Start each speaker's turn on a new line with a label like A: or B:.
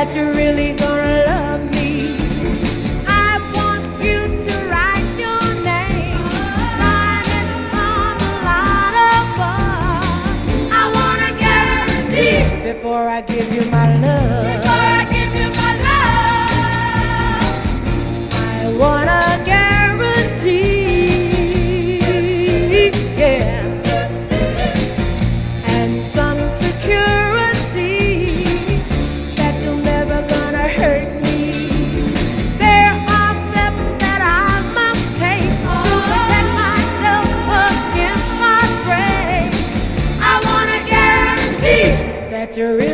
A: that you're really gonna love me. I want you to write your name, sign it on the line above. I wanna guarantee before I give you my love. Before I give you my love, I wanna guarantee, yeah, and some security that you're never gonna hurt me. There are steps that I must take to protect myself against my prey. I wanna guarantee that you're